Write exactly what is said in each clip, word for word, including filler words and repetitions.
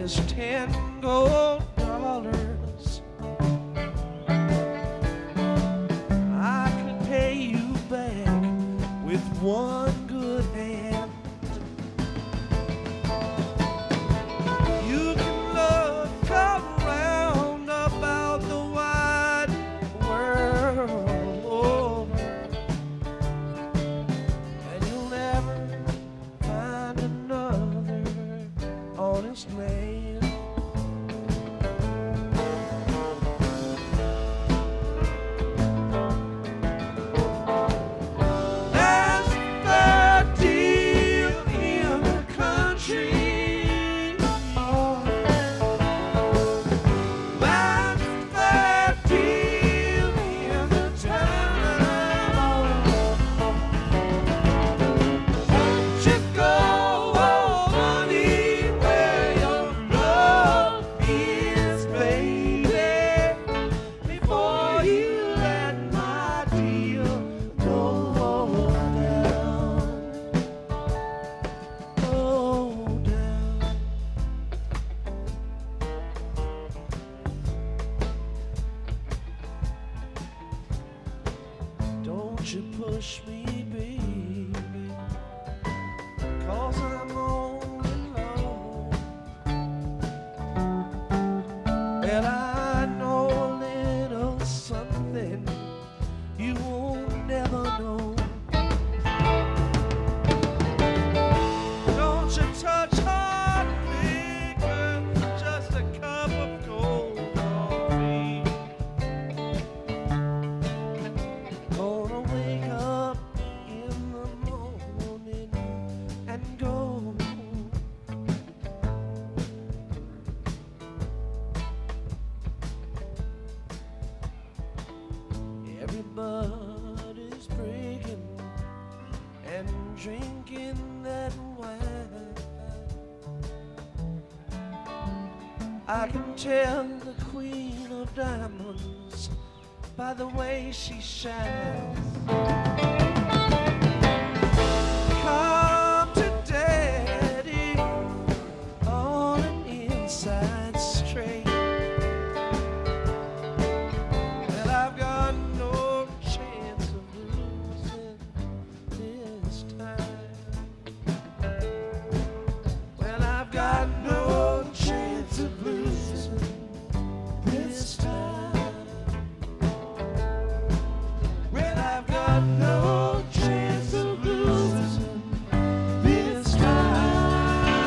just ten gold dollars, I could pay you back with one good hand. You can look around about the wide world, and you'll never find another honest man. That's the deal in the country. That's the deal in the town. Won't you go, honey, where your love is, baby, before you let my deal go down, go down. Don't you push me, baby, 'cause I'm only low. And I know a little something you won't never know. Don't you touch hard liquor, just a cup of cold coffee. Gonna wake up in the morning and go. Everybody's breaking and drinking that wine. I can tell the queen of diamonds by the way she shines. Come to daddy on an inside straight. Well, I've got no chance of losing this time. Well, I've got no chance of losing this time. Well, I've got no chance of losing this time.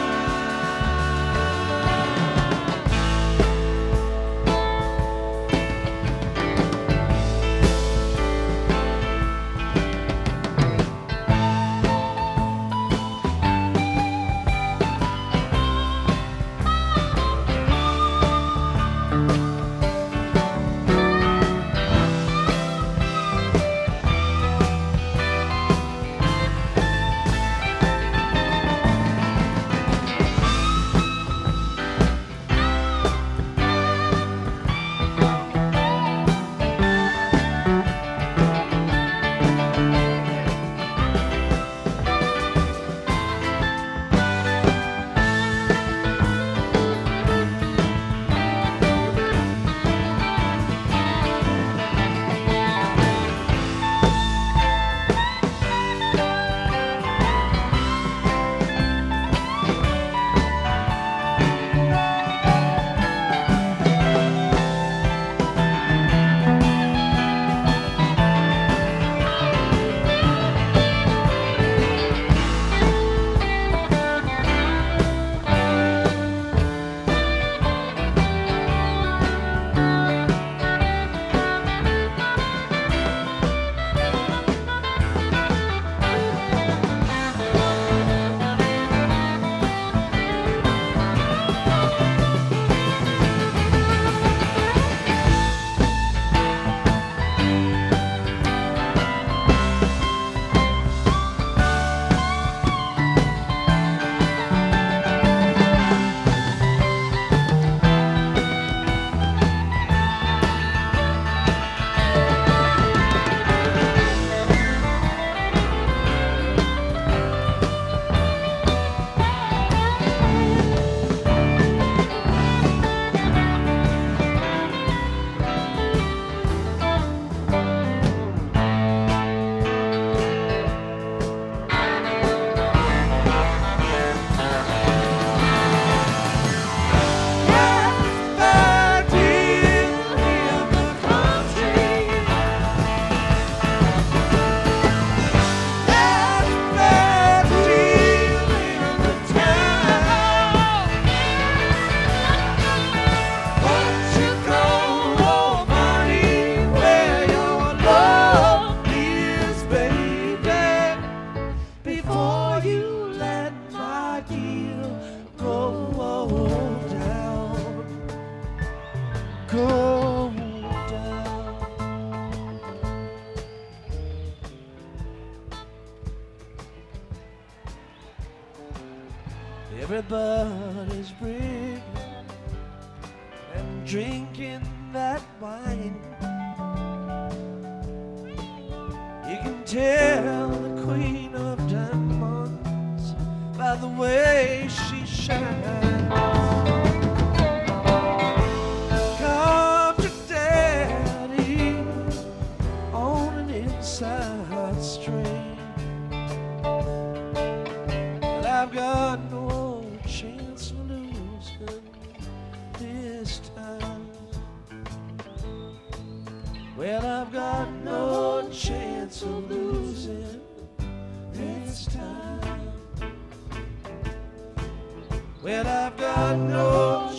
drinking that wine. You can tell the queen of diamonds by the way she shines. Come to daddy on an inside string, but I've got no chance of losing this time. Well, I've got no chance of losing this time. Well, I've got no